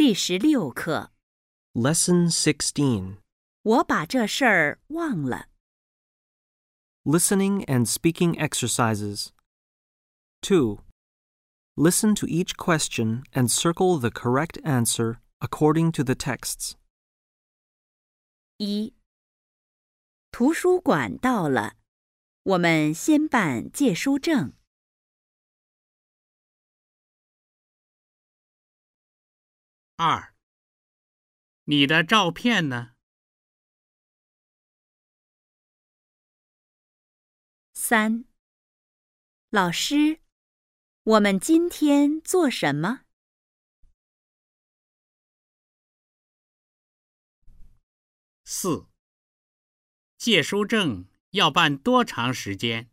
第16课， Lesson 16. 我把这事儿忘了。 Listening and speaking exercises. 2. Listen to each question and circle the correct answer according to the texts. 1. 图书馆到了，我们先办借书证。 2. 你的照片呢？ 3. 老师，我们今天做什么？ 4. 借书证要办多长时间？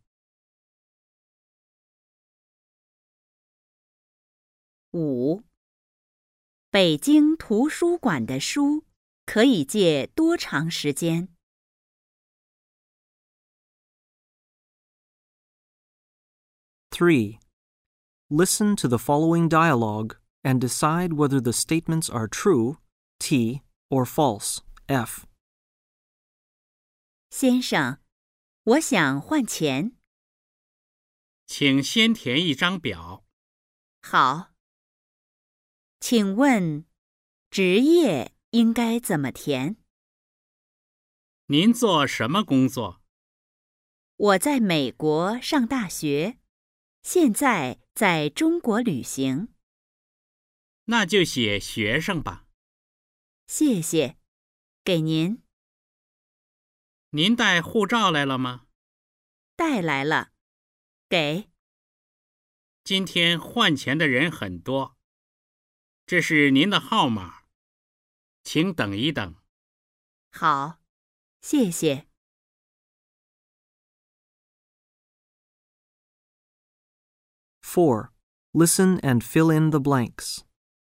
5. 北京图书馆的书可以借多长时间？ 3. Listen to the following dialogue and decide whether the statements are true, T, or false, F. 先生，我想换钱。 请先填一张表。 好。请问，职业应该怎么填？ 您做什么工作？ 我在美国上大学，现在在中国旅行。 那就写学生吧。 谢谢，给您。 您带护照来了吗？ 带来了，给。 今天换钱的人很多。这是您的号码，请等一等。 好，谢谢。 4. Listen and fill in the blanks.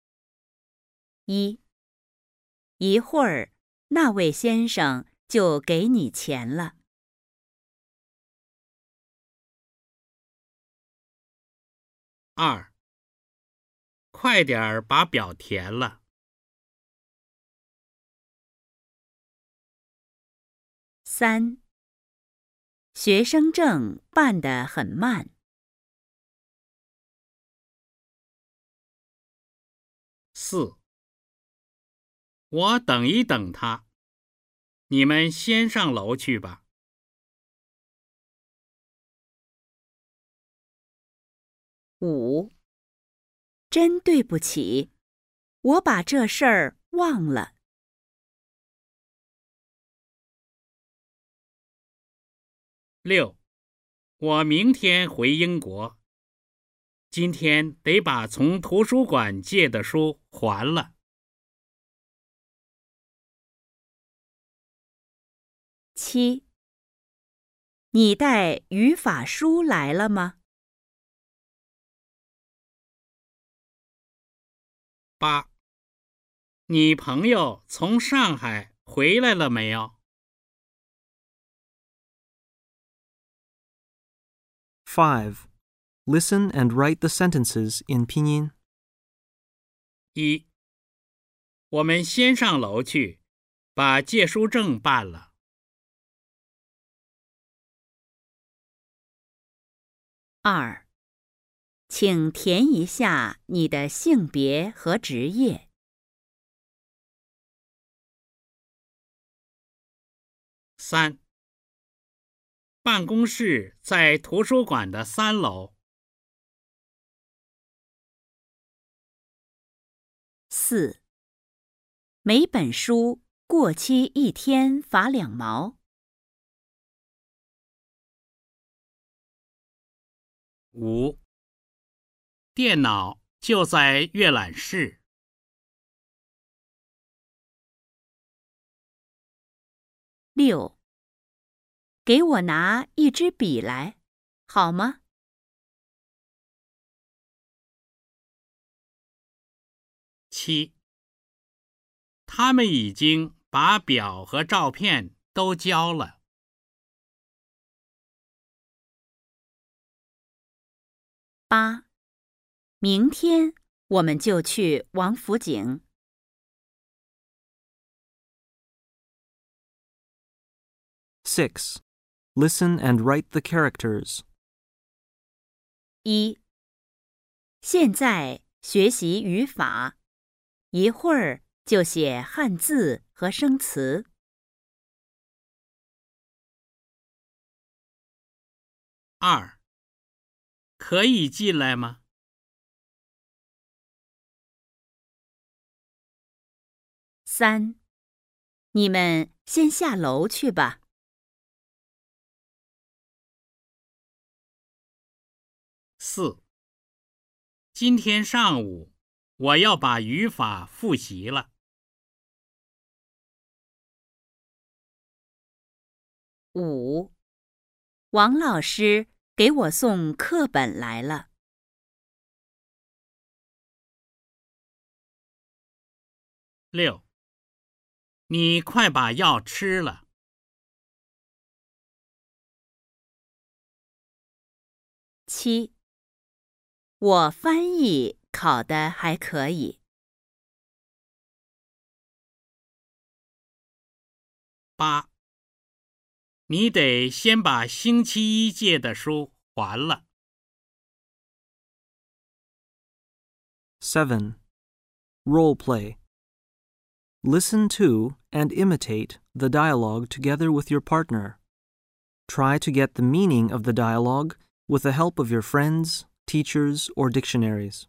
1. 一会儿，那位先生就给你钱了。 2. 快点儿把表填了。 3. 学生证办得很慢。 4. 我等一等他，你们先上楼去吧。 5. 真对不起，我把这事儿忘了。 6. 我明天回英国，今天得把从图书馆借的书还了。 7. 你带语法书来了吗？ 8. 你朋友从上海回来了没有？ 5. Listen and write the sentences in pinyin. 1. 我们先上楼去，把借书证办了。 2. 请填一下你的性别和职业。 3. 办公室在图书馆的3楼。 4. 每本书过期1天罚2毛。 5. 电脑就在阅览室。 6. 给我拿一支笔来，好吗？ 7. 他们已经把表和照片都交了。 8. 明天我们就去王府井。 6. Listen and write the characters. 1. 现在学习语法，一会儿就写汉字和生词。 2. 可以进来吗？ 3. 你们先下楼去吧。 4. 今天上午我要把语法复习了。 5. 王老师给我送课本来了。 6. 你快把药吃了。 7. 我翻译考得还可以。 8. 你得先把星期一借的书还了。 7. Role play. Listen to and imitate the dialogue together with your partner. Try to get the meaning of the dialogue with the help of your friends, teachers, or dictionaries.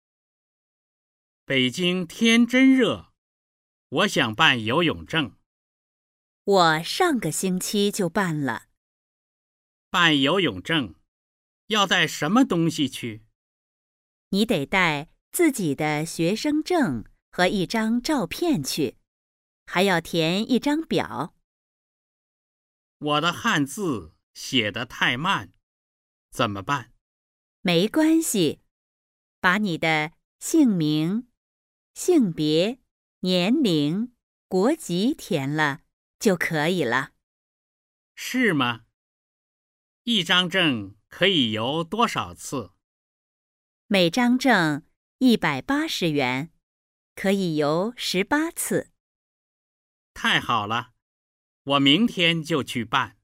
北京天真热，我想办游泳证。 我上个星期就办了。 办游泳证要带什么东西去？ 你得带自己的学生证和一张照片去，还要填一张表。 我的汉字写得太慢，怎么办？ 没关系，把你的姓名、性别、年龄、国籍填了就可以了。 是吗？一张证可以游多少次？ 每张证180元，可以游18次。 太好了，我明天就去办。